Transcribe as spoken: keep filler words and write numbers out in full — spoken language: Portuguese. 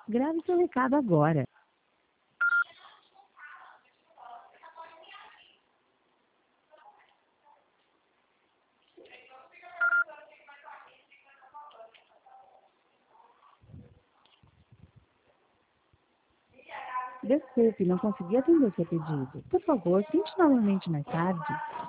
Grave seu recado agora. Desculpe, não consegui atender seu pedido. Por favor, tente novamente mais tarde.